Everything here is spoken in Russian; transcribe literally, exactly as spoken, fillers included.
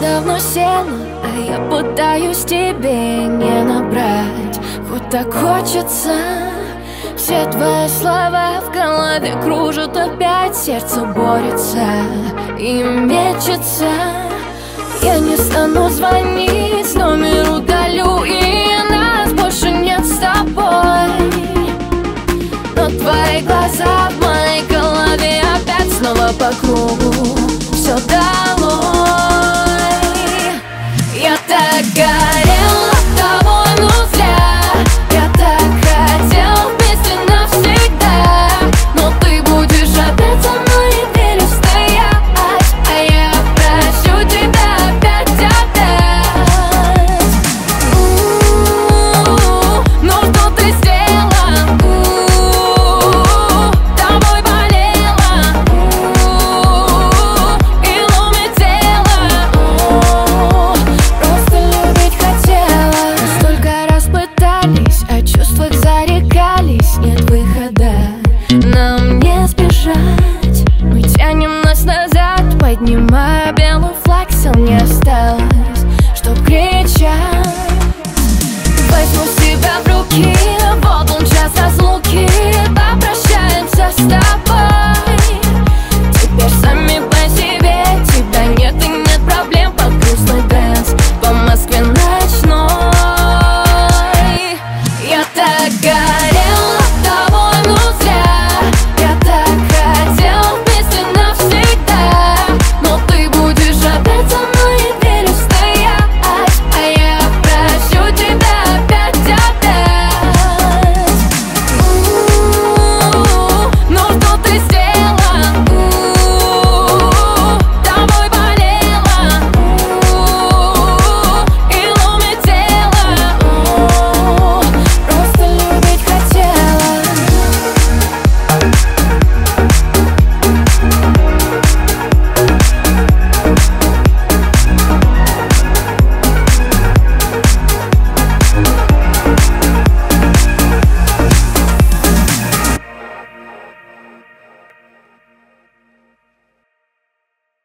давно села, а я пытаюсь тебе не набрать. Хоть так хочется. Все твои слова в голове кружат опять. Сердце борется и мечется. Я не стану звонить, номер удалю, и нас больше нет с тобой. Но твои глаза в моей голове опять снова по кругу. Все дало.